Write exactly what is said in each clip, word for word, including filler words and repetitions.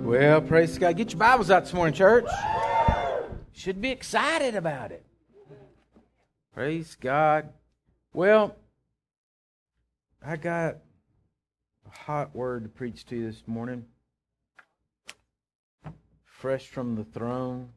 Well, praise God. Get your Bibles out this morning, church. Should be excited about it. Praise God. Well, I got a hot word to preach to you this morning. Fresh from the throne.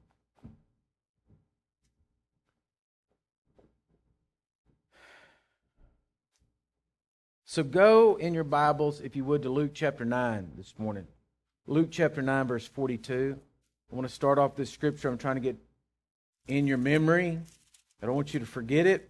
So go in your Bibles, if you would, to Luke chapter nine this morning. Luke chapter nine, verse forty-two. I want to start off this scripture. I'm trying to get in your memory. I don't want you to forget it.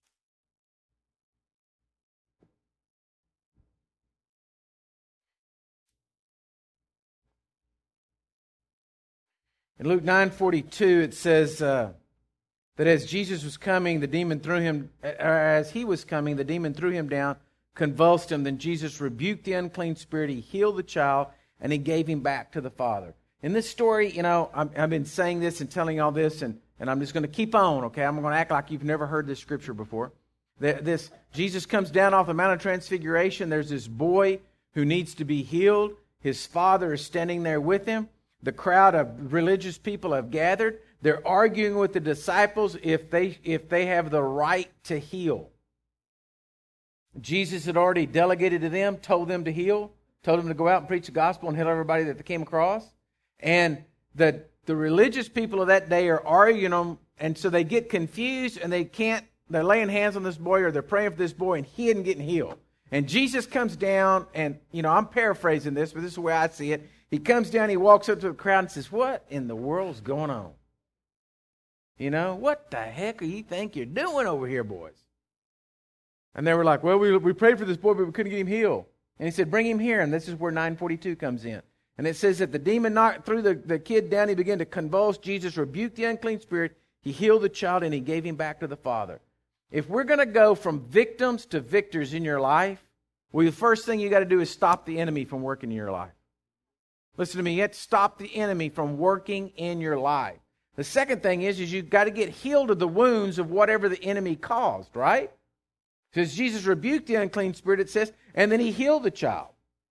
In Luke nine forty-two, it says uh, that as Jesus was coming, the demon threw him, or as he was coming, the demon threw him down, convulsed him. Then Jesus rebuked the unclean spirit. He healed the child, and he gave him back to the Father. In this story, you know, I'm, I've been saying this and telling all this, and, and I'm just going to keep on, okay? I'm going to act like you've never heard this scripture before. This Jesus comes down off the Mount of Transfiguration. There's this boy who needs to be healed. His father is standing there with him. The crowd of religious people have gathered. They're arguing with the disciples if they if they have the right to heal. Jesus had already delegated to them, told them to heal. Told them to go out and preach the gospel and heal everybody that they came across. And the the religious people of that day are arguing them, and so they get confused and they can't, they're laying hands on this boy or they're praying for this boy and he isn't getting healed. And Jesus comes down and, you know, I'm paraphrasing this, but this is the way I see it. He comes down, he walks up to the crowd and says, "What in the world's going on? You know, what the heck do you think you're doing over here, boys?" And they were like, "Well, we, we prayed for this boy, but we couldn't get him healed." And he said, "Bring him here." And this is where nine forty-two comes in. And it says that the demon knocked threw the, the kid down. He began to convulse. Jesus rebuked the unclean spirit. He healed the child, and he gave him back to the Father. If we're going to go from victims to victors in your life, well, the first thing you got to do is stop the enemy from working in your life. Listen to me. You have to stop the enemy from working in your life. The second thing is, is you've got to get healed of the wounds of whatever the enemy caused, right? Because Jesus rebuked the unclean spirit, it says, and then he healed the child.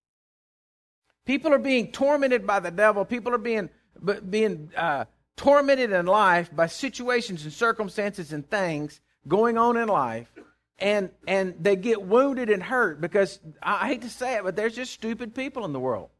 People are being tormented by the devil. People are being, being uh, tormented in life by situations and circumstances and things going on in life. And, and they get wounded and hurt because, I hate to say it, but there's just stupid people in the world.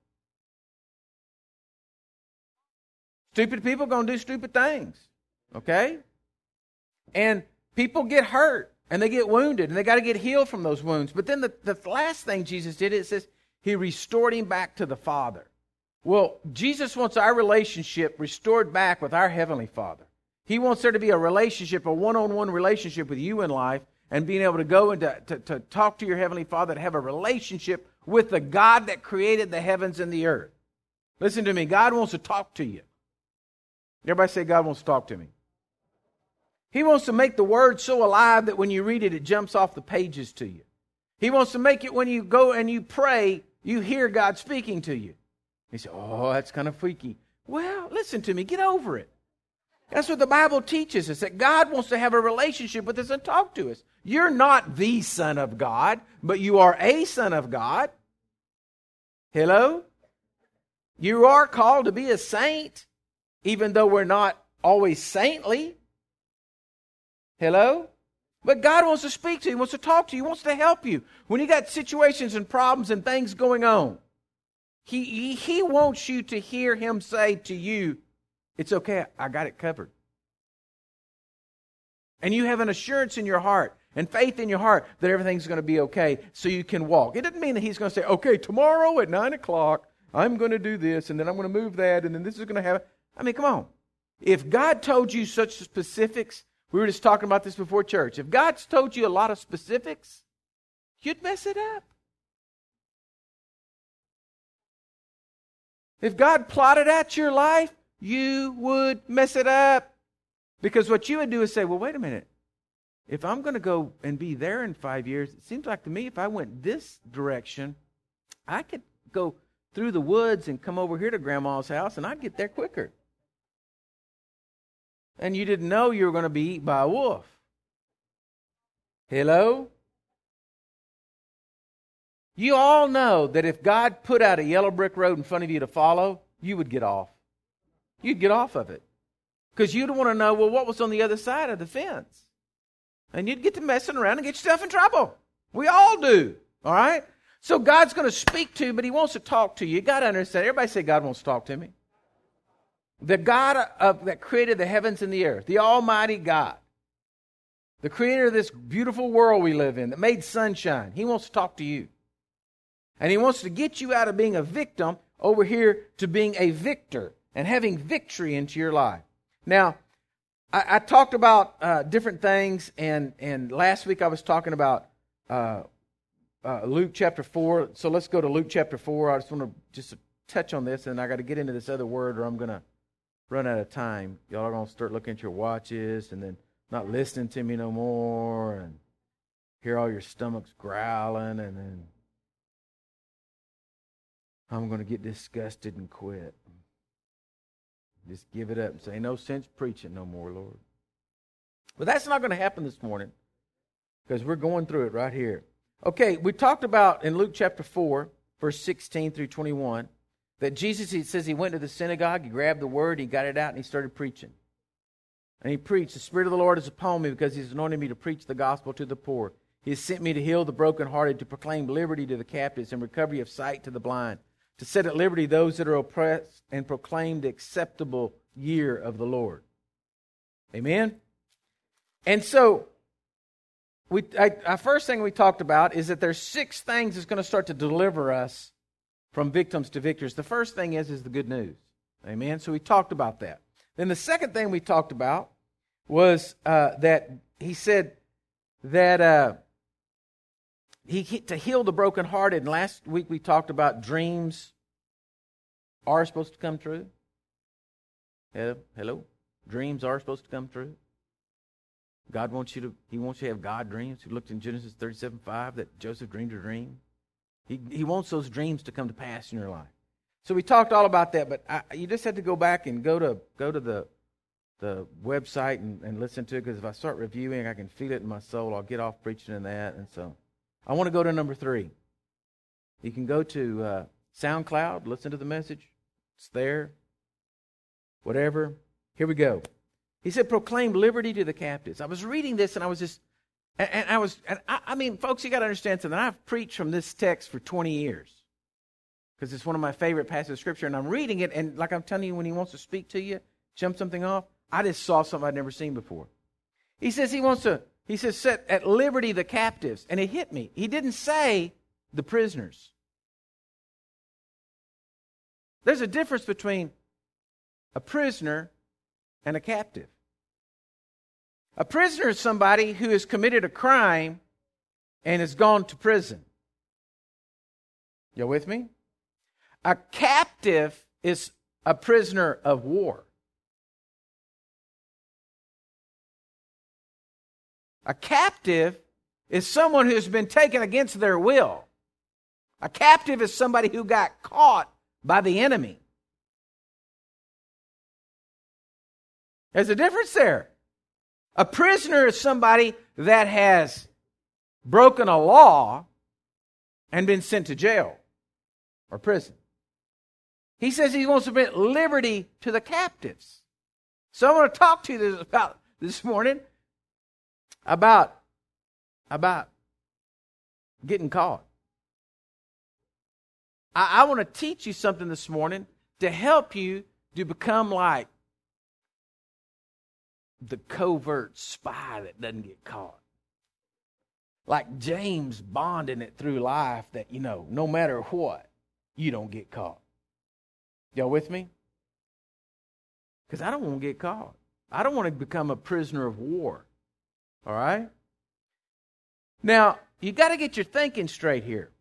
Stupid people are going to do stupid things. Okay? And people get hurt. And they get wounded, and they got to get healed from those wounds. But then the, the last thing Jesus did, it says, he restored him back to the Father. Well, Jesus wants our relationship restored back with our Heavenly Father. He wants there to be a relationship, a one-on-one relationship with you in life, and being able to go and to, to, to talk to your Heavenly Father, to have a relationship with the God that created the heavens and the earth. Listen to me. God wants to talk to you. Everybody say, God wants to talk to me. He wants to make the Word so alive that when you read it, it jumps off the pages to you. He wants to make it when you go and you pray, you hear God speaking to you. You say, "Oh, that's kind of freaky." Well, listen to me. Get over it. That's what the Bible teaches us, that God wants to have a relationship with us and talk to us. You're not the Son of God, but you are a son of God. Hello? You are called to be a saint, even though we're not always saintly. Hello? But God wants to speak to you. He wants to talk to you. He wants to help you. When you got situations and problems and things going on, he, he, he wants you to hear Him say to you, "It's okay, I got it covered." And you have an assurance in your heart and faith in your heart that everything's going to be okay so you can walk. It doesn't mean that He's going to say, "Okay, tomorrow at nine o'clock, I'm going to do this, and then I'm going to move that, and then this is going to happen." I mean, come on. If God told you such specifics, we were just talking about this before church. If God's told you a lot of specifics, you'd mess it up. If God plotted out your life, you would mess it up. Because what you would do is say, "Well, wait a minute. If I'm going to go and be there in five years, it seems like to me if I went this direction, I could go through the woods and come over here to Grandma's house and I'd get there quicker." And you didn't know you were going to be eaten by a wolf. Hello? You all know that if God put out a yellow brick road in front of you to follow, you would get off. You'd get off of it. Because you'd want to know, well, what was on the other side of the fence? And you'd get to messing around and get yourself in trouble. We all do. All right? So God's going to speak to you, but He wants to talk to you. You got to understand. Everybody say, God wants to talk to me. The God of, that created the heavens and the earth, the Almighty God, the creator of this beautiful world we live in, that made sunshine, He wants to talk to you. And He wants to get you out of being a victim over here to being a victor and having victory into your life. Now, I, I talked about uh, different things, and, and last week I was talking about uh, uh, Luke chapter four. So let's go to Luke chapter four. I just want to just touch on this, and I got to get into this other word, or I'm going to run out of time. Y'all are going to start looking at your watches and then not listening to me no more, and hear all your stomachs growling, and then I'm going to get disgusted and quit. Just give it up and say, no sense preaching no more, Lord. But that's not going to happen this morning, because we're going through it right here. Okay, we talked about in Luke chapter four, verse sixteen through twenty-one, that Jesus, he says he went to the synagogue, he grabbed the word, he got it out, and he started preaching. And he preached, the Spirit of the Lord is upon me, because He's anointed me to preach the gospel to the poor. He has sent me to heal the brokenhearted, to proclaim liberty to the captives and recovery of sight to the blind, to set at liberty those that are oppressed, and proclaim the acceptable year of the Lord. Amen? And so, we, I, our first thing we talked about is that there's six things that's going to start to deliver us from victims to victors. The first thing is, is the good news. Amen? So we talked about that. Then the second thing we talked about was uh, that he said that uh, he to heal the brokenhearted. And last week we talked about dreams are supposed to come true. Hello? Hello? Dreams are supposed to come true. God wants you to, He wants you to have God dreams. We looked in Genesis thirty-seven five that Joseph dreamed a dream. He, he wants those dreams to come to pass in your life. So we talked all about that, but I, you just had to go back and go to go to the the website and, and listen to it, because if I start reviewing, I can feel it in my soul. I'll get off preaching in that. And so I want to go to number three. You can go to uh, SoundCloud, listen to the message. It's there. Whatever. Here we go. He said, proclaim liberty to the captives. I was reading this and I was just, and, and I was, and I, I mean, folks, you got to understand something. I've preached from this text for twenty years. Because it's one of my favorite passages of Scripture, and I'm reading it, and like I'm telling you, when He wants to speak to you, jump something off, I just saw something I'd never seen before. He says He wants to, He says, set at liberty the captives, and it hit me. He didn't say the prisoners. There's a difference between a prisoner and a captive. A prisoner is somebody who has committed a crime and has gone to prison. You with me? A captive is a prisoner of war. A captive is someone who has been taken against their will. A captive is somebody who got caught by the enemy. There's a difference there. A prisoner is somebody that has broken a law and been sent to jail or prison. He says He wants to bring liberty to the captives. So I want to talk to you this, about this morning about, about getting caught. I, I want to teach you something this morning to help you to become like the covert spy that doesn't get caught. Like James bonding it through life that, you know, no matter what, you don't get caught. Y'all with me? Because I don't want to get caught. I don't want to become a prisoner of war. All right? Now, you got to get your thinking straight here.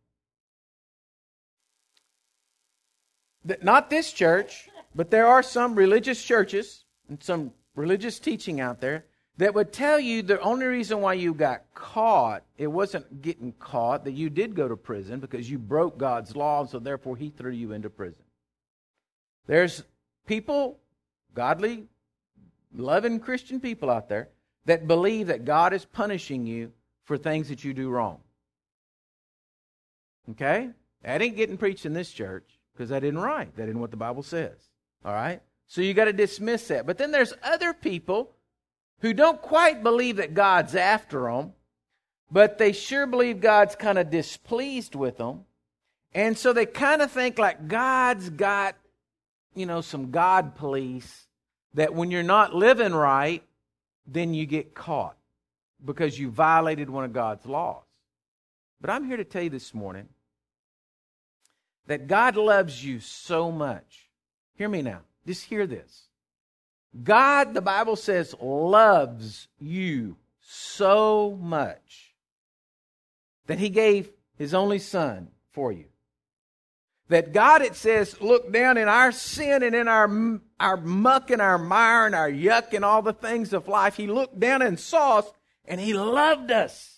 Not this church, but there are some religious churches and some religious teaching out there that would tell you the only reason why you got caught, it wasn't getting caught, that you did go to prison because you broke God's law, and so therefore He threw you into prison. There's people, godly, loving Christian people out there that believe that God is punishing you for things that you do wrong. Okay? That ain't getting preached in this church. because that isn't right. That isn't what the Bible says. All right? So you got to dismiss that. But then there's other people who don't quite believe that God's after them, but they sure believe God's kind of displeased with them. And so they kind of think like God's got, you know, some God police that when you're not living right, then you get caught because you violated one of God's laws. But I'm here to tell you this morning that God loves you so much. Hear me now. Just hear this. God, the Bible says, loves you so much that He gave His only Son for you. That God, it says, looked down in our sin and in our, our muck and our mire and our yuck and all the things of life. He looked down and saw us and He loved us.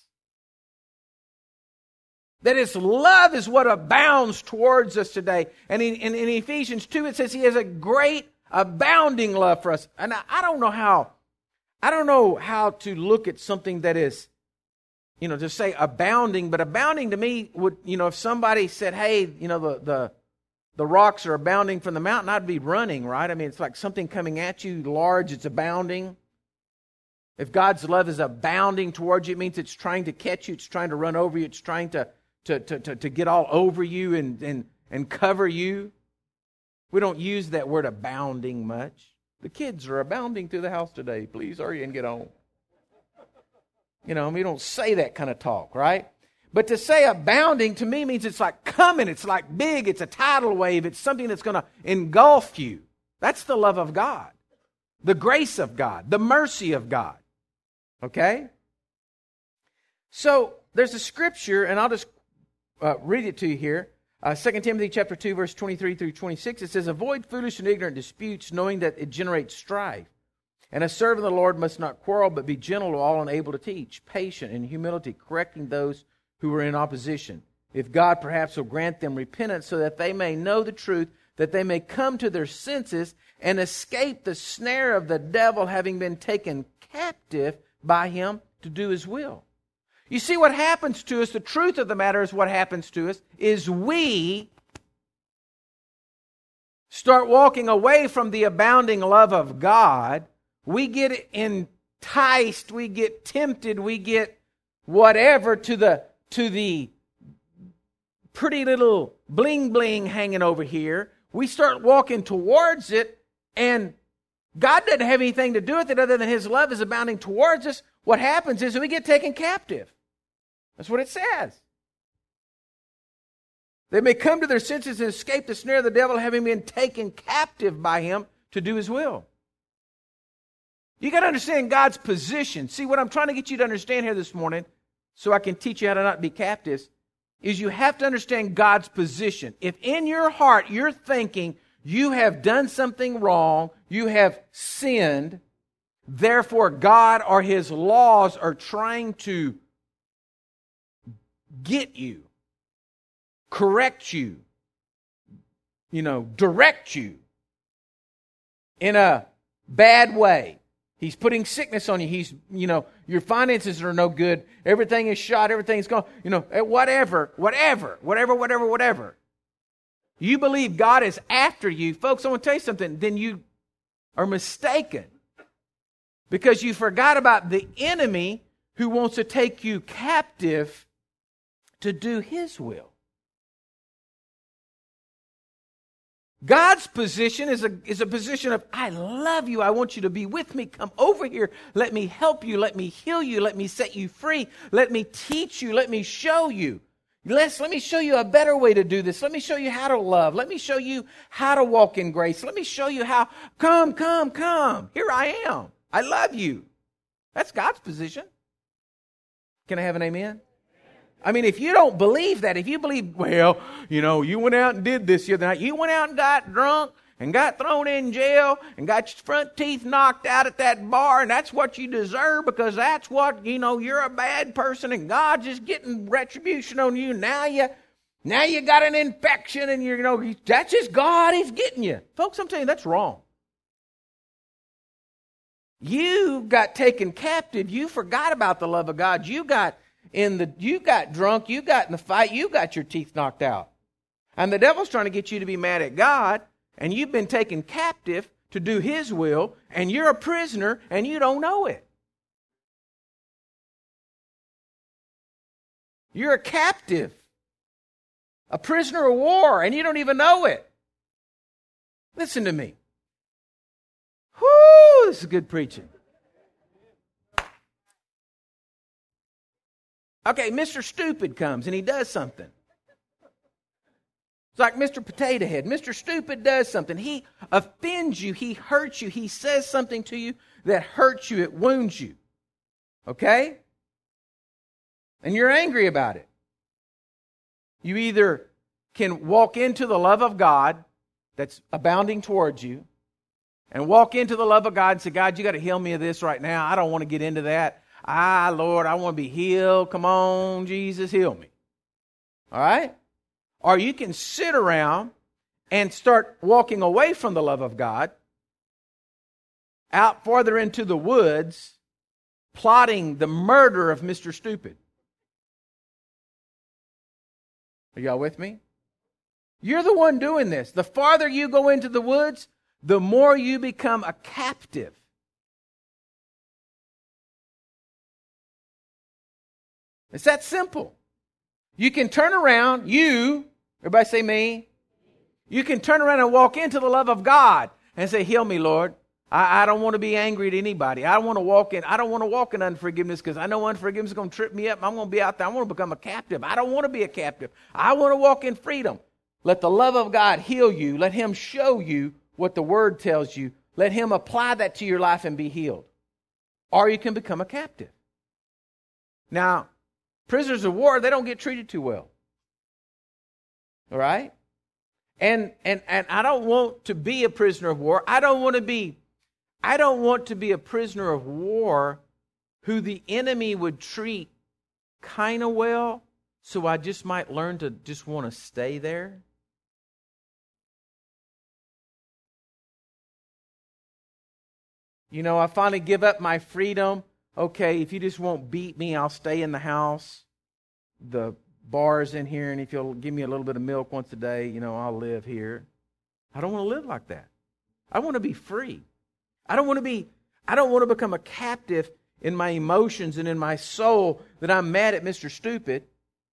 That His love is what abounds towards us today. And in, in, in Ephesians two, it says He has a great abounding love for us. And I, I don't know how, I don't know how to look at something that is, you know, to say abounding, but abounding to me would, you know, if somebody said, hey, you know, the, the, the rocks are abounding from the mountain, I'd be running, right? I mean, it's like something coming at you large, it's abounding. If God's love is abounding towards you, it means it's trying to catch you, it's trying to run over you, it's trying to To, to, to, to get all over you and, and, and cover you. We don't use that word abounding much. The kids are abounding through the house today. Please hurry and get home. You know, we don't say that kind of talk, right? But to say abounding to me means it's like coming. It's like big. It's a tidal wave. It's something that's going to engulf you. That's the love of God. The grace of God. The mercy of God. Okay? So there's a scripture, and I'll just Uh, read it to you here. Uh, Second Timothy chapter two, verse twenty-three through twenty-six. It says, avoid foolish and ignorant disputes, knowing that it generates strife. And a servant of the Lord must not quarrel, but be gentle to all and able to teach, patient in humility, correcting those who are in opposition. If God perhaps will grant them repentance so that they may know the truth, that they may come to their senses and escape the snare of the devil, having been taken captive by him to do his will. You see what happens to us, the truth of the matter is what happens to us, is we start walking away from the abounding love of God. We get enticed, we get tempted, we get whatever to the, to the pretty little bling bling hanging over here. We start walking towards it, and God doesn't have anything to do with it other than His love is abounding towards us. What happens is we get taken captive. That's what it says. They may come to their senses and escape the snare of the devil, having been taken captive by him to do his will. You got to understand God's position. See, what I'm trying to get you to understand here this morning, so I can teach you how to not be captives, is you have to understand God's position. If in your heart you're thinking you have done something wrong, you have sinned, therefore God or His laws are trying to get you, correct you, you know, direct you in a bad way. He's putting sickness on you. He's, you know, your finances are no good. Everything is shot. Everything's gone. You know, whatever, whatever, whatever, whatever, whatever. You believe God is after you. Folks, I want to tell you something. Then you are mistaken. Because you forgot about the enemy who wants to take you captive to do His will. God's position is a, is a position of, I love you. I want you to be with me. Come over here. Let me help you. Let me heal you. Let me set you free. Let me teach you. Let me show you. Let's, let me show you a better way to do this. Let me show you how to love. Let me show you how to walk in grace. Let me show you how, come, come, come. Here I am. I love you. That's God's position. Can I have an amen? I mean, if you don't believe that, if you believe, well, you know, you went out and did this the other night, you went out and got drunk and got thrown in jail and got your front teeth knocked out at that bar, and that's what you deserve because that's what, you know, you're a bad person and God's just getting retribution on you. Now you, now you got an infection and you're, you know, that's just God, He's getting you. Folks, I'm telling you, that's wrong. You got taken captive. You forgot about the love of God. You got in the, you got drunk, you got in the fight, you got your teeth knocked out. And the devil's trying to get you to be mad at God, and you've been taken captive to do his will, and you're a prisoner, and you don't know it. You're a captive, a prisoner of war, and you don't even know it. Listen to me. Whoo, this is good preaching. Okay, Mister Stupid comes and he does something. It's like Mister Potato Head. Mister Stupid does something. He offends you. He hurts you. He says something to you that hurts you. It wounds you. Okay? And you're angry about it. You either can walk into the love of God that's abounding towards you and walk into the love of God and say, God, you got to heal me of this right now. I don't want to get into that. Ah, Lord, I want to be healed. Come on, Jesus, heal me. All right? Or you can sit around and start walking away from the love of God, out farther into the woods, plotting the murder of Mister Stupid. Are y'all with me? You're the one doing this. The farther you go into the woods, the more you become a captive. It's that simple. You can turn around, you, everybody say me. You can turn around and walk into the love of God and say, heal me, Lord. I, I don't want to be angry at anybody. I don't want to walk in, I don't want to walk in unforgiveness because I know unforgiveness is going to trip me up. I'm going to be out there. I want to become a captive. I don't want to be a captive. I want to walk in freedom. Let the love of God heal you. Let Him show you what the Word tells you. Let Him apply that to your life and be healed. Or you can become a captive. Now, prisoners of war, they don't get treated too well. All right? And and and I don't want to be a prisoner of war. I don't want to be I don't want to be a prisoner of war who the enemy would treat kind of well, so I just might learn to just want to stay there. You know, I finally give up my freedom. Okay, if you just won't beat me, I'll stay in the house. The bar's in here, and if you'll give me a little bit of milk once a day, you know, I'll live here. I don't want to live like that. I want to be free. I don't want to be, I don't want to become a captive in my emotions and in my soul that I'm mad at Mister Stupid,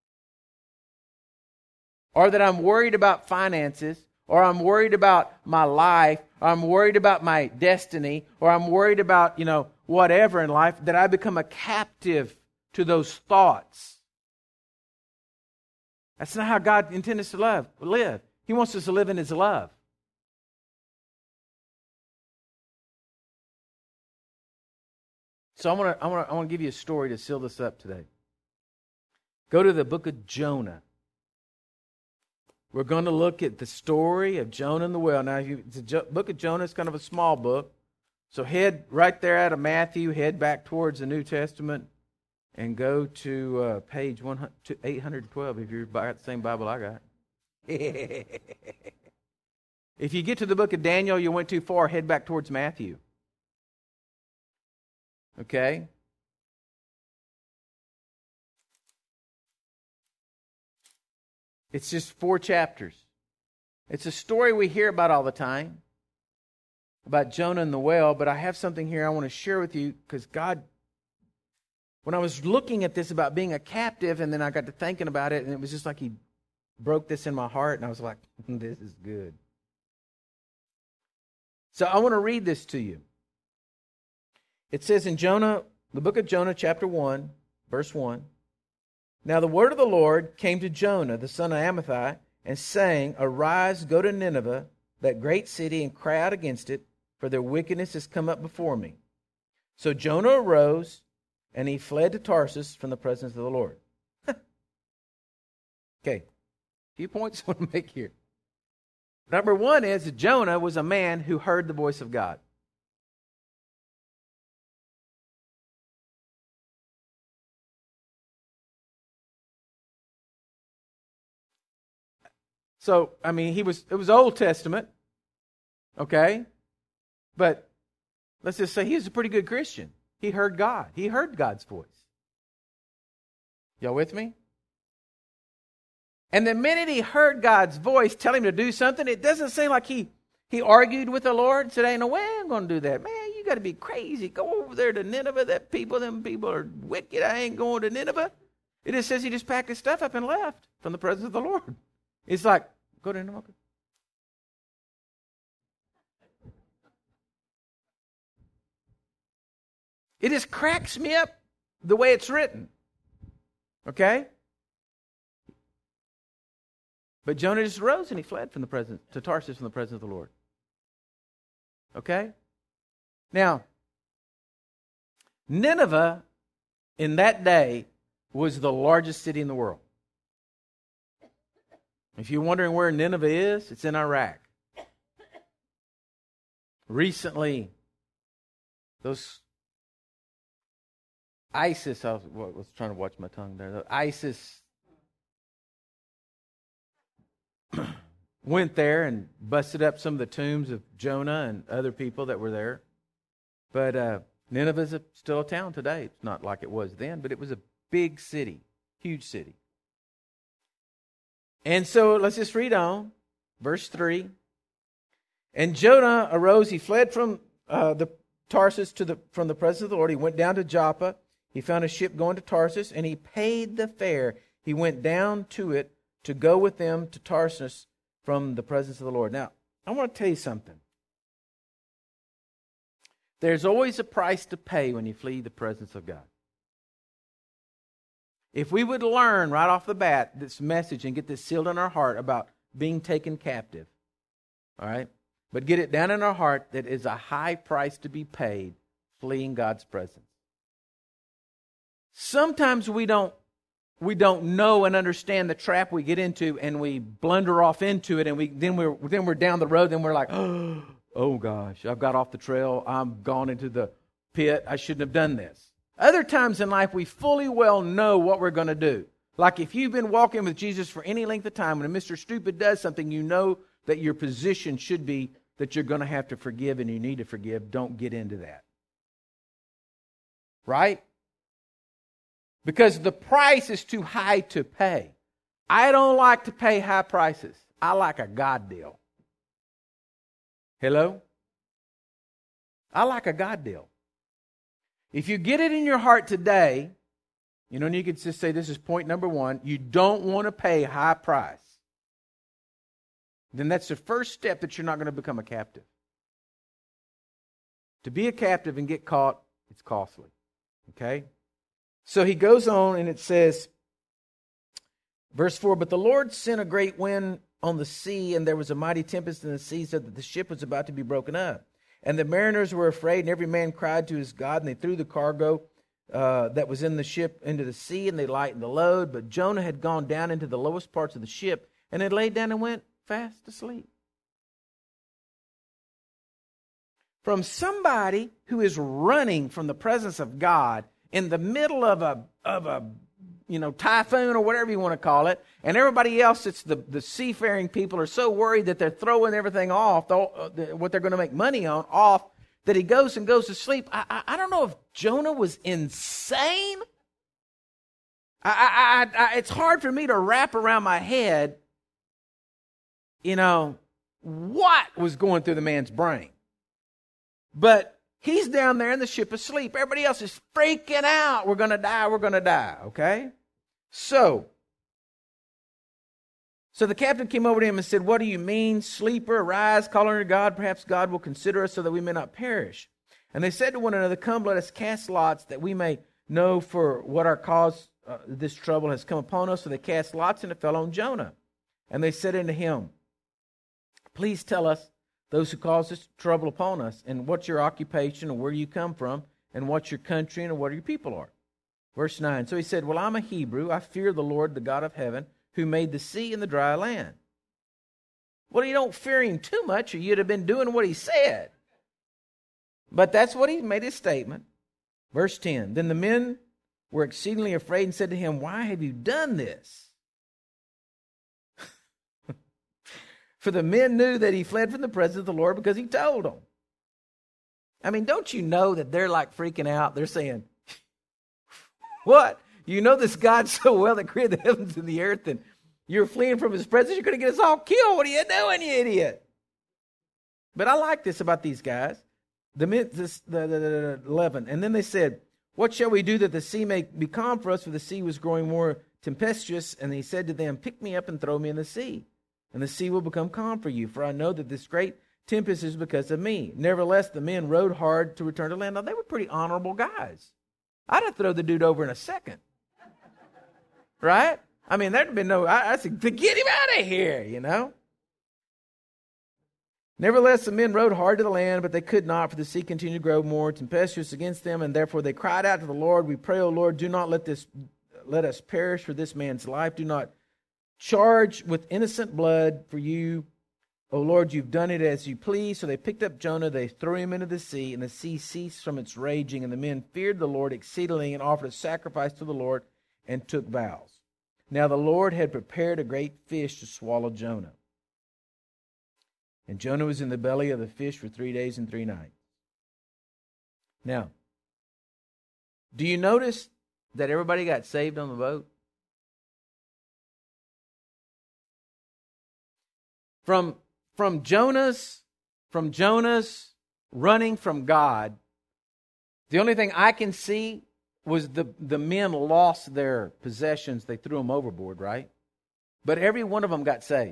or that I'm worried about finances, or I'm worried about my life, or I'm worried about my destiny, or I'm worried about, you know, whatever in life, that I become a captive to those thoughts. That's not how God intends us to love, live. He wants us to live in His love. So I want to I want to I want to give you a story to seal this up today. Go to the book of Jonah. We're going to look at the story of Jonah and the whale. Now, you, the book of Jonah is kind of a small book. So head right there out of Matthew, head back towards the New Testament, and go to uh, page eight hundred twelve if you've got the same Bible I got. If you get to the book of Daniel, you went too far, head back towards Matthew. Okay? It's just four chapters. It's a story we hear about all the time, about Jonah and the whale, but I have something here I want to share with you because God, when I was looking at this about being a captive, and then I got to thinking about it, and it was just like He broke this in my heart, and I was like, this is good. So I want to read this to you. It says in Jonah, the book of Jonah, chapter one, verse one, now the word of the Lord came to Jonah, the son of Amittai, and saying, arise, go to Nineveh, that great city, and cry out against it, for their wickedness has come up before me. So Jonah arose, and he fled to Tarsus from the presence of the Lord. Okay, a few points I want to make here. Number one is that Jonah was a man who heard the voice of God. So, I mean, he was, it was Old Testament, okay? But let's just say he was a pretty good Christian. He heard God. He heard God's voice. Y'all with me? And the minute he heard God's voice tell him to do something, it doesn't seem like he, he argued with the Lord and said, ain't no way I'm going to do that. Man, you got to be crazy. Go over there to Nineveh. That people, them people are wicked. I ain't going to Nineveh. It just says he just packed his stuff up and left from the presence of the Lord. It's like, go to Nineveh. It just cracks me up the way it's written. Okay? But Jonah just rose and he fled from the presence to Tarshish from the presence of the Lord. Okay? Now, Nineveh in that day was the largest city in the world. If you're wondering where Nineveh is, it's in Iraq. Recently, those ISIS, I was, was trying to watch my tongue there. The ISIS went there and busted up some of the tombs of Jonah and other people that were there. But uh, Nineveh is a, still a town today. It's not like it was then, but it was a big city, huge city. And so let's just read on. Verse three. And Jonah arose, he fled from uh, the Tarsus to the from the presence of the Lord. He went down to Joppa. He found a ship going to Tarsus, and he paid the fare. He went down to it to go with them to Tarsus from the presence of the Lord. Now, I want to tell you something. There's always a price to pay when you flee the presence of God. If we would learn right off the bat this message and get this sealed in our heart about being taken captive, all right, but get it down in our heart that is a high price to be paid fleeing God's presence. Sometimes we don't we don't know and understand the trap we get into, and we blunder off into it, and we then we're then we're down the road, and we're like, oh, oh gosh, I've got off the trail, I'm gone into the pit, I shouldn't have done this. Other times in life, we fully well know what we're going to do. Like if you've been walking with Jesus for any length of time, when Mister Stupid does something, you know that your position should be that you're going to have to forgive and you need to forgive. Don't get into that. Right? Because the price is too high to pay. I don't like to pay high prices. I like a God deal. Hello? I like a God deal. If you get it in your heart today, you know, and you could just say this is point number one, you don't want to pay high price. Then that's the first step that you're not going to become a captive. To be a captive and get caught, it's costly. Okay? So he goes on and it says, verse four, but the Lord sent a great wind on the sea, and there was a mighty tempest in the sea, so that the ship was about to be broken up. And the mariners were afraid, and every man cried to his God, and they threw the cargo uh, that was in the ship into the sea, and they lightened the load. But Jonah had gone down into the lowest parts of the ship, and had laid down and went fast asleep. From somebody who is running from the presence of God in the middle of a of a you know typhoon or whatever you want to call it, and everybody else, it's the, the seafaring people, are so worried that they're throwing everything off, the, the, what they're going to make money on, off, that he goes and goes to sleep. I, I, I don't know if Jonah was insane. I, I, I, it's hard for me to wrap around my head, you know, what was going through the man's brain. But he's down there in the ship asleep. Everybody else is freaking out. We're going to die. We're going to die. Okay? So, so the captain came over to him and said, what do you mean, sleeper? Arise, call on your God. Perhaps God will consider us so that we may not perish. And they said to one another, come, let us cast lots that we may know for what our cause uh, this trouble has come upon us. So they cast lots, and it fell on Jonah. And they said unto him, please tell us those who cause this trouble upon us, and what's your occupation, and where you come from, and what's your country, and what your people are. Verse nine, so he said, well, I'm a Hebrew. I fear the Lord, the God of heaven, who made the sea and the dry land. Well, you don't fear him too much, or you'd have been doing what he said. But that's what he made his statement. Verse ten, then the men were exceedingly afraid and said to him, why have you done this? For the men knew that he fled from the presence of the Lord because he told them. I mean, don't you know that they're like freaking out? They're saying, what? You know this God so well that created the heavens and the earth, and You're fleeing from his presence. You're going to get us all killed. What are you doing, you idiot? But I like this about these guys. The, this, the, the, the eleven. And then they said, what shall we do that the sea may be calm for us? For the sea was growing more tempestuous. And he said to them, pick me up and throw me in the sea. And the sea will become calm for you. For I know that this great tempest is because of me. Nevertheless, the men rowed hard to return to land. Now, they were pretty honorable guys. I'd have thrown the dude over in a second. Right? I mean, there'd been no, I, I said, get him out of here, you know? Nevertheless, the men rowed hard to the land, but they could not, for the sea continued to grow more tempestuous against them, and therefore they cried out to the Lord, we pray, O Lord, do not let this, let us perish for this man's life. Do not charge with innocent blood for you. O Lord, you've done it as you please. So they picked up Jonah, they threw him into the sea, and the sea ceased from its raging, and the men feared the Lord exceedingly and offered a sacrifice to the Lord and took vows. Now the Lord had prepared a great fish to swallow Jonah. And Jonah was in the belly of the fish for three days and three nights. Now, do you notice that everybody got saved on the boat? From, from Jonah's, from Jonah's running from God, the only thing I can see was the, the men lost their possessions. They threw them overboard, right? But every one of them got saved.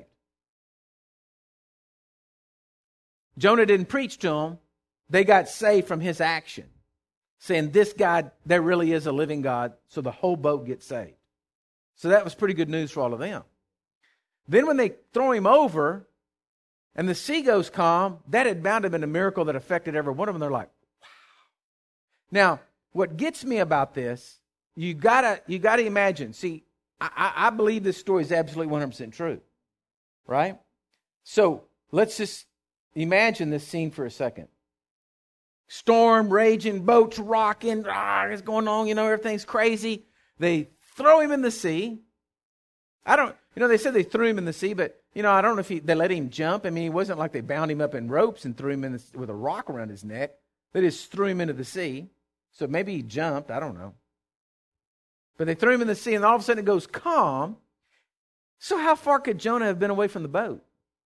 Jonah didn't preach to them. They got saved from his action, saying this God, there really is a living God, so the whole boat gets saved. So that was pretty good news for all of them. Then when they throw him over and the sea goes calm, that had bound to have been a miracle that affected every one of them. They're like, wow. Now, what gets me about this, you gotta you gotta imagine. See, I, I believe this story is absolutely one hundred percent true, right? So let's just imagine this scene for a second. Storm raging, boats rocking, ah, it's going on, you know, everything's crazy. They throw him in the sea. I don't, you know, they said they threw him in the sea, but, you know, I don't know if he, they let him jump. I mean, it wasn't like they bound him up in ropes and threw him in the, with a rock around his neck. They just threw him into the sea. So maybe he jumped, I don't know. But they threw him in the sea, and all of a sudden it goes calm. So how far could Jonah have been away from the boat?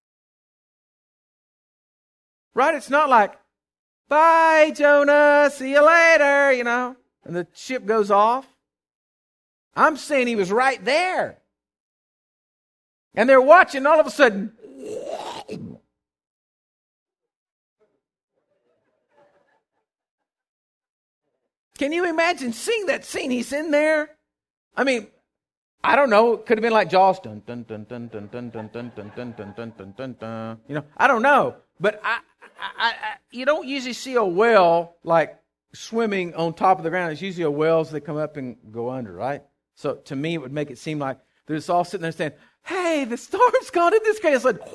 Right? It's not like, bye, Jonah, see you later, you know, and the ship goes off. I'm saying he was right there. And they're watching, all of a sudden, can you imagine seeing that scene? He's in there. I mean, I don't know. It could have been like Jaws. Dun, dun, dun, dun, dun, dun, dun, dun, dun, dun, dun, dun, dun, dun, dun. You know, I don't know. But I, I, I, you don't usually see a whale like swimming on top of the ground. It's usually a whales that come up and go under, right? So to me, it would make it seem like they're just all sitting there saying, hey, the storm's gone in this case. It's like,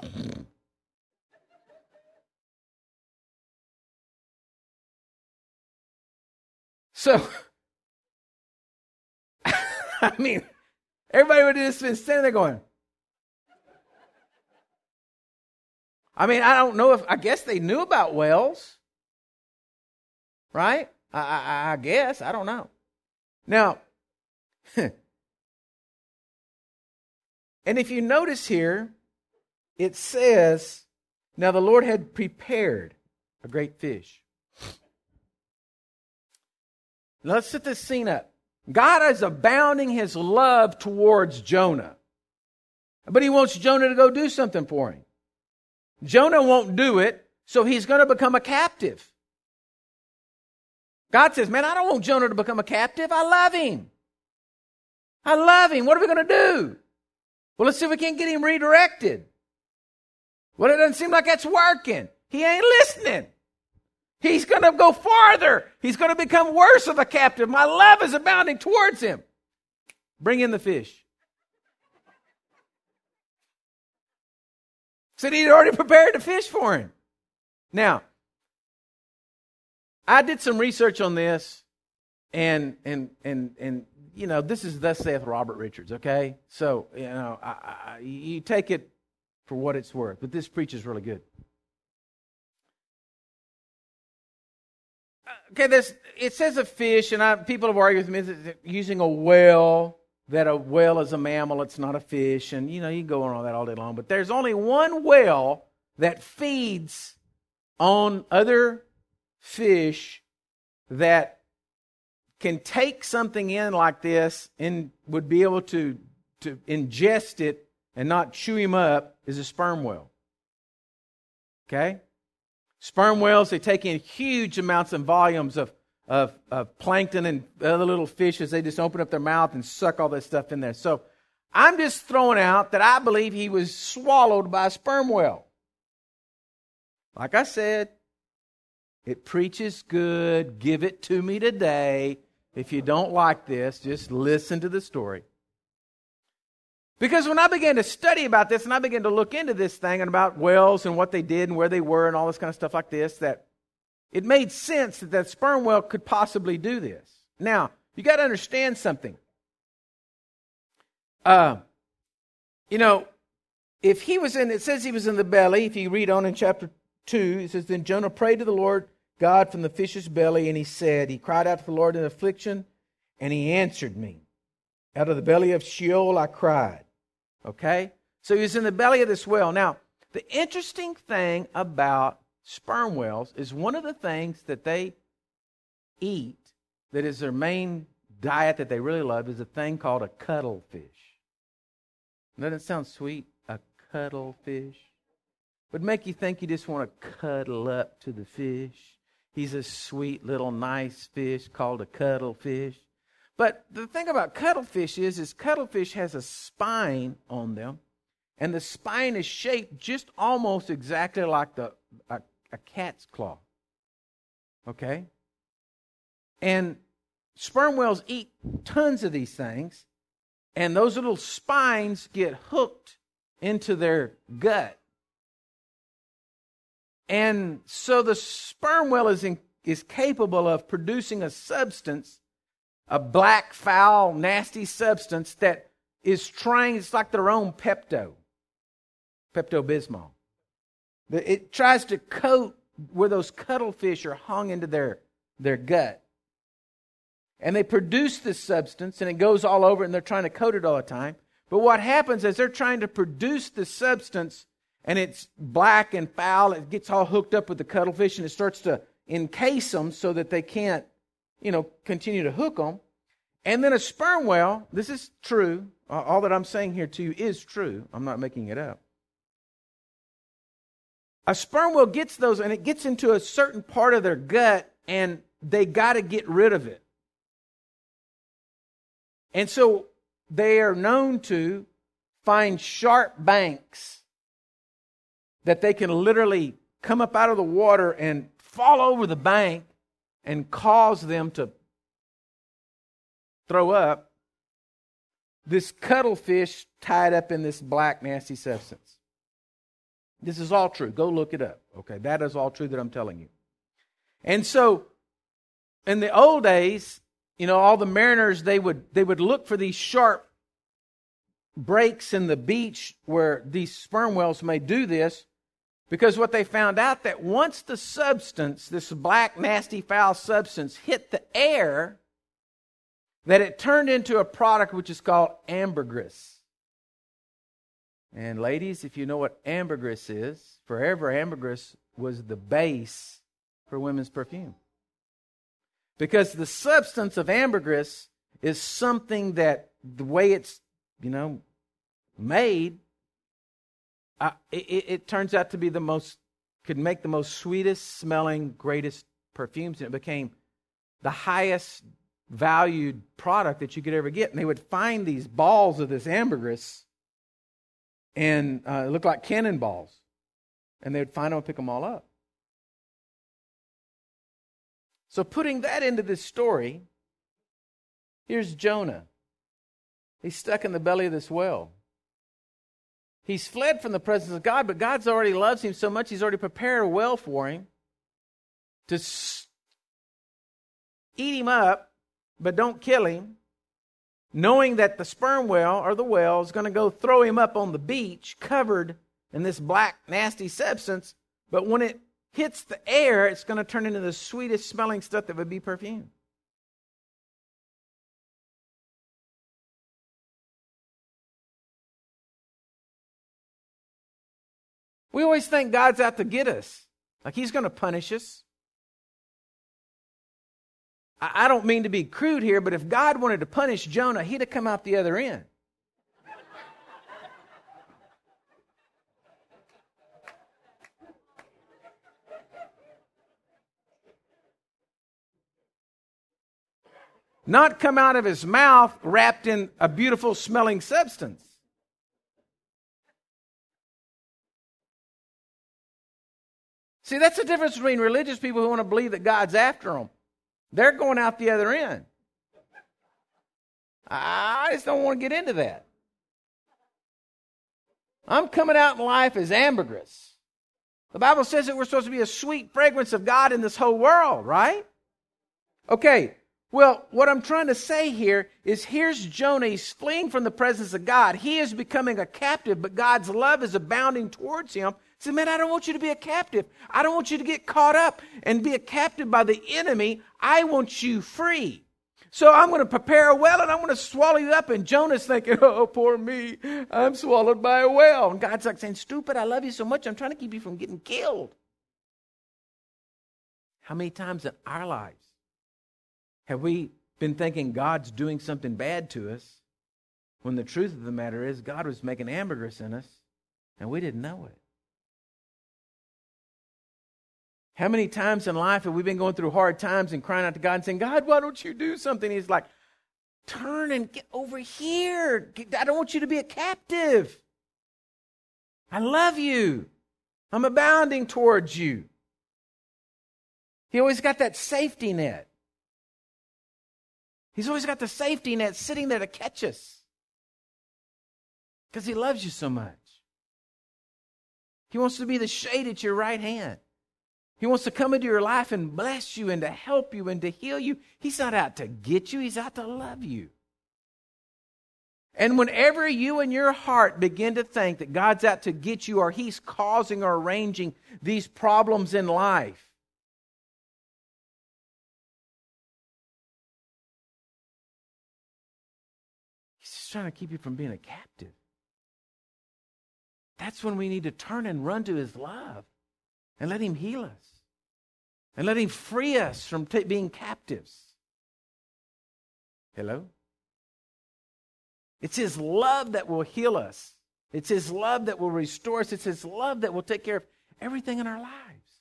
so, I mean, everybody would have just been standing there going, I mean, I don't know if, I guess they knew about whales, right? I, I, I guess, I don't know. Now, and if you notice here, it says, now the Lord had prepared a great fish. Let's set this scene up. God is abounding his love towards Jonah. But he wants Jonah to go do something for him. Jonah won't do it, so he's going to become a captive. God says, man, I don't want Jonah to become a captive. I love him. I love him. What are we going to do? Well, let's see if we can't get him redirected. Well, it doesn't seem like that's working. He ain't listening. He's going to go farther. He's going to become worse of a captive. My love is abounding towards him. Bring in the fish. Said he'd already prepared the fish for him. Now, I did some research on this, and and and and you know, this is thus saith Robert Richards. Okay, so you know, I, I, you take it for what it's worth, but this preach is really good. Okay, this it says a fish, and I, people have argued with me that using a whale that a whale is a mammal, it's not a fish, and you know, you can go on all that all day long, but there's only one whale that feeds on other fish that can take something in like this and would be able to, to ingest it and not chew him up, is a sperm whale. Okay? Sperm whales, they take in huge amounts and volumes of, of, of plankton and other little fishes. They just open up their mouth and suck all that stuff in there. So I'm just throwing out that I believe he was swallowed by a sperm whale. Like I said, it preaches good. Give it to me today. If you don't like this, just listen to the story. Because when I began to study about this and I began to look into this thing and about whales and what they did and where they were and all this kind of stuff like this, that it made sense that that sperm whale could possibly do this. Now, you got to understand something. Uh, you know, if he was in, it says he was in the belly. If you read on in chapter two, it says, then Jonah prayed to the Lord God from the fish's belly, and he said, he cried out to the Lord in affliction, and he answered me. Out of the belly of Sheol I cried. Okay? So he was in the belly of this whale. Now, the interesting thing about sperm whales is one of the things that they eat, that is their main diet that they really love, is a thing called a cuttlefish. Doesn't it sound sweet? A cuttlefish. Would make you think you just want to cuddle up to the fish. He's a sweet little nice fish called a cuttlefish. But the thing about cuttlefish is, is cuttlefish has a spine on them, and the spine is shaped just almost exactly like the a, a cat's claw. Okay? And sperm whales eat tons of these things, and those little spines get hooked into their gut. And so the sperm whale is, in, is capable of producing a substance, a black, foul, nasty substance that is trying, it's like their own Pepto, Pepto-Bismol. It tries to coat where those cuttlefish are hung into their, their gut. And they produce this substance, and it goes all over, and they're trying to coat it all the time. But what happens is they're trying to produce this substance, and it's black and foul. It gets all hooked up with the cuttlefish, and it starts to encase them so that they can't, you know, continue to hook them. And then a sperm whale, this is true. All that I'm saying here to you is true. I'm not making it up. A sperm whale gets those, and it gets into a certain part of their gut, and they got to get rid of it. And so they are known to find sharp banks that they can literally come up out of the water and fall over the bank and cause them to throw up this cuttlefish tied up in this black, nasty substance. This is all true. Go look it up. Okay, that is all true that I'm telling you. And so, in the old days, you know, all the mariners, they would they would look for these sharp breaks in the beach where these sperm whales may do this, because what they found out that once the substance, this black, nasty, foul substance, hit the air, that it turned into a product which is called ambergris. And ladies, if you know what ambergris is, forever ambergris was the base for women's perfume. Because the substance of ambergris is something that the way it's, you know, made, uh, it, it turns out to be the most, could make the most sweetest smelling, greatest perfumes. And it became the highest valued product that you could ever get. And they would find these balls of this ambergris, and uh, it looked like cannonballs. And they would find them and pick them all up. So putting that into this story, here's Jonah. He's stuck in the belly of this whale. He's fled from the presence of God, but God's already loves him so much, he's already prepared a well for him to s- eat him up, but don't kill him, knowing that the sperm whale or the whale is going to go throw him up on the beach covered in this black, nasty substance, but when it hits the air, it's going to turn into the sweetest smelling stuff that would be perfume. We always think God's out to get us, like He's going to punish us. I, I don't mean to be crude here, but if God wanted to punish Jonah, He'd have come out the other end. Not come out of his mouth wrapped in a beautiful smelling substance. See, that's the difference between religious people who want to believe that God's after them. They're going out the other end. I just don't want to get into that. I'm coming out in life as ambergris. The Bible says that we're supposed to be a sweet fragrance of God in this whole world, right? Okay. Well, what I'm trying to say here is here's Jonah. He's fleeing from the presence of God. He is becoming a captive, but God's love is abounding towards him. He said, man, I don't want you to be a captive. I don't want you to get caught up and be a captive by the enemy. I want you free. So I'm going to prepare a well and I'm going to swallow you up. And Jonah's thinking, oh, poor me. I'm swallowed by a whale. And God's like saying, stupid, I love you so much. I'm trying to keep you from getting killed. How many times in our lives have we been thinking God's doing something bad to us when the truth of the matter is God was making ambergris in us and we didn't know it? How many times in life have we been going through hard times and crying out to God and saying, God, why don't you do something? He's like, turn and get over here. I don't want you to be a captive. I love you. I'm abounding towards you. He always got that safety net. He's always got the safety net sitting there to catch us because he loves you so much. He wants to be the shade at your right hand. He wants to come into your life and bless you and to help you and to heal you. He's not out to get you. He's out to love you. And whenever you in your heart begin to think that God's out to get you or He's causing or arranging these problems in life, trying to keep you from being a captive. That's when we need to turn and run to His love and let Him heal us and let Him free us from t- being captives. Hello? It's His love that will heal us. It's His love that will restore us. It's His love that will take care of everything in our lives.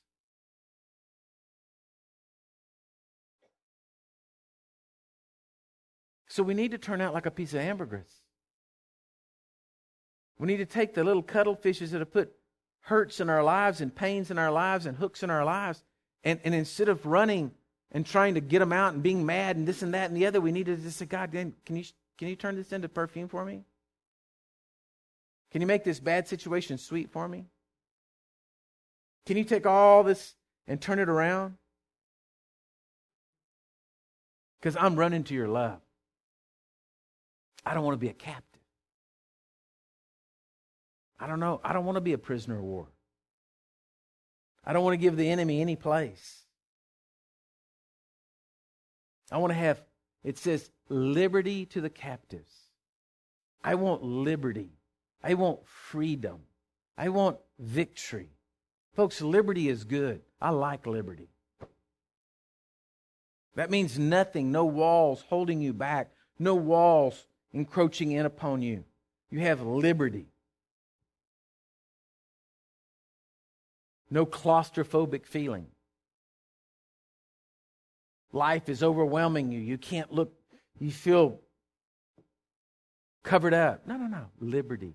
So we need to turn out like a piece of ambergris. We need to take the little cuttlefishes that have put hurts in our lives and pains in our lives and hooks in our lives, and, and instead of running and trying to get them out and being mad and this and that and the other, we need to just say, God, can you, can you turn this into perfume for me? Can you make this bad situation sweet for me? Can you take all this and turn it around? Because I'm running to your love. I don't want to be a captive. I don't know. I don't want to be a prisoner of war. I don't want to give the enemy any place. I want to have, it says, liberty to the captives. I want liberty. I want freedom. I want victory. Folks, liberty is good. I like liberty. That means nothing, no walls holding you back, no walls encroaching in upon you. You have liberty. No claustrophobic feeling. Life is overwhelming you. You can't look, you feel covered up. No, no, no. Liberty.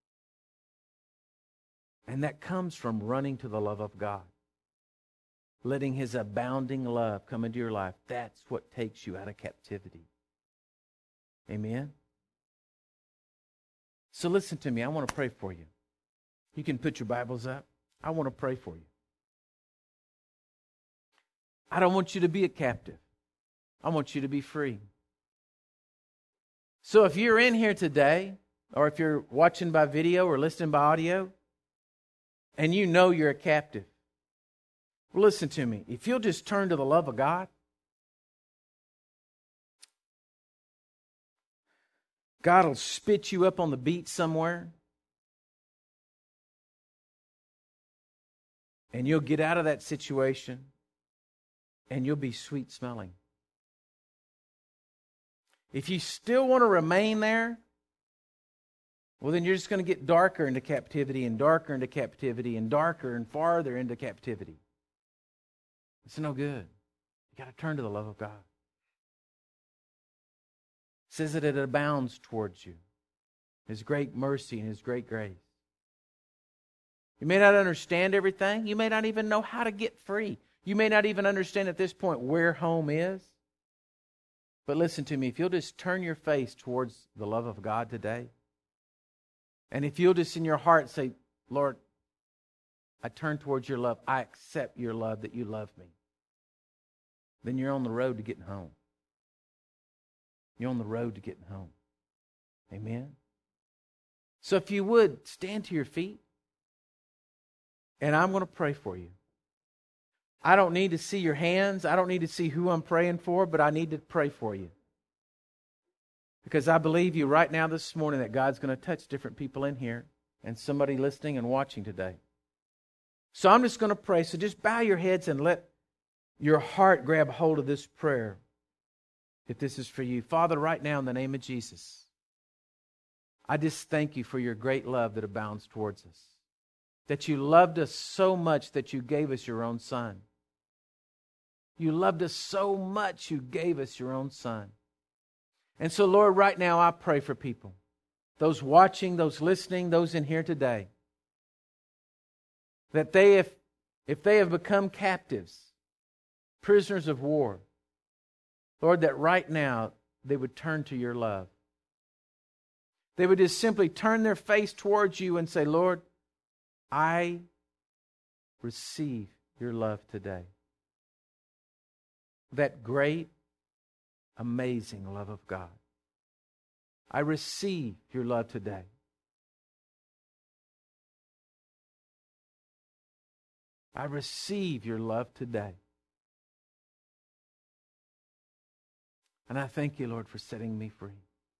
And that comes from running to the love of God. Letting His abounding love come into your life. That's what takes you out of captivity. Amen? So listen to me. I want to pray for you. You can put your Bibles up. I want to pray for you. I don't want you to be a captive. I want you to be free. So if you're in here today, or if you're watching by video or listening by audio, and you know you're a captive, well, listen to me. If you'll just turn to the love of God, God will spit you up on the beach somewhere. And you'll get out of that situation and you'll be sweet smelling. If you still want to remain there, well, then you're just going to get darker into captivity and darker into captivity and darker and farther into captivity. It's no good. You got to turn to the love of God. It says that it abounds towards you. His great mercy and His great grace. You may not understand everything. You may not even know how to get free. You may not even understand at this point where home is. But listen to me, if you'll just turn your face towards the love of God today, and if you'll just in your heart say, Lord, I turn towards your love. I accept your love, that you love me. Then you're on the road to getting home. You're on the road to getting home. Amen? So if you would, stand to your feet. And I'm going to pray for you. I don't need to see your hands. I don't need to see who I'm praying for, but I need to pray for you. Because I believe you right now this morning that God's going to touch different people in here and somebody listening and watching today. So I'm just going to pray. So just bow your heads and let your heart grab hold of this prayer if this is for you. Father, right now in the name of Jesus, I just thank you for your great love that abounds towards us. That you loved us so much that you gave us your own Son. You loved us so much you gave us your own Son. And so, Lord, right now I pray for people. Those watching, those listening, those in here today. That they, if, if they have become captives, prisoners of war, Lord, that right now they would turn to your love. They would just simply turn their face towards you and say, Lord, I receive your love today. That great, amazing love of God. I receive your love today. I receive your love today. And I thank you, Lord, for setting me free.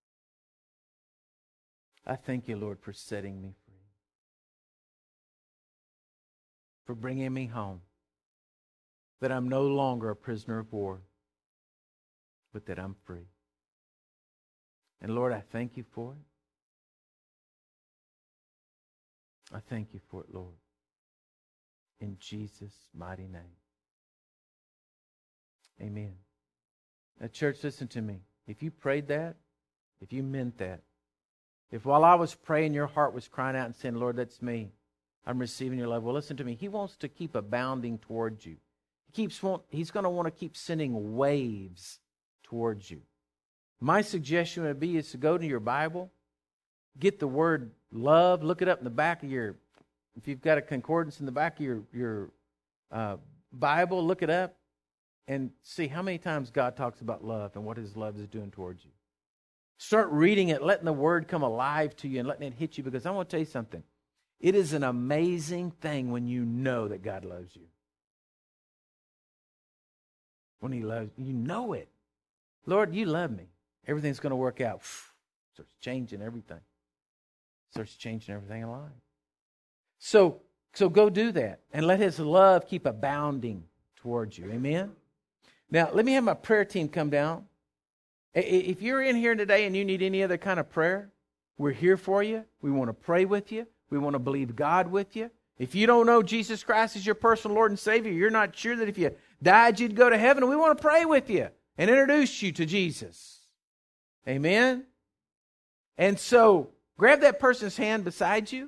I thank you, Lord, for setting me free. For bringing me home. That I'm no longer a prisoner of war, but that I'm free. And Lord, I thank you for it. I thank you for it, Lord. In Jesus' mighty name. Amen. Now, church, listen to me. If you prayed that, if you meant that, if while I was praying your heart was crying out and saying, Lord, that's me, I'm receiving your love. Well, listen to me. He wants to keep abounding towards you. He keeps want, he's going to want to keep sending waves towards you. My suggestion would be is to go to your Bible, get the word love, look it up in the back of your, if you've got a concordance in the back of your, your uh, Bible, look it up and see how many times God talks about love and what His love is doing towards you. Start reading it, letting the word come alive to you and letting it hit you, because I want to tell you something. It is an amazing thing when you know that God loves you. When He loves you, you know it. Lord, you love me. Everything's going to work out. Starts changing everything. Starts changing everything in life. So, so go do that and let His love keep abounding towards you. Amen? Now, let me have my prayer team come down. If you're in here today and you need any other kind of prayer, we're here for you. We want to pray with you. We want to believe God with you. If you don't know Jesus Christ as your personal Lord and Savior, you're not sure that if you died you'd go to heaven, we want to pray with you and introduce you to Jesus. Amen? And so, grab that person's hand beside you,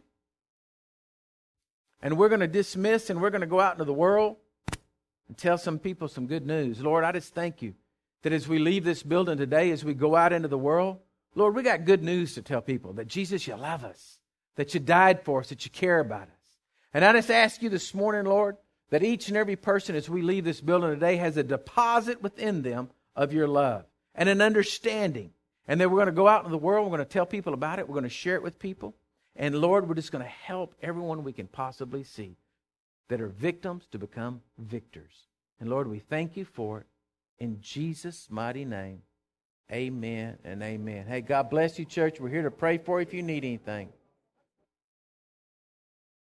and we're going to dismiss and we're going to go out into the world and tell some people some good news. Lord, I just thank you that as we leave this building today, as we go out into the world, Lord, we got good news to tell people, that Jesus, you love us, that you died for us, that you care about us. And I just ask you this morning, Lord, that each and every person as we leave this building today has a deposit within them of your love and an understanding. And then we're going to go out into the world, we're going to tell people about it, we're going to share it with people. And Lord, we're just going to help everyone we can possibly see that are victims to become victors. And Lord, we thank you for it. In Jesus' mighty name, amen and amen. Hey, God bless you, church. We're here to pray for you if you need anything.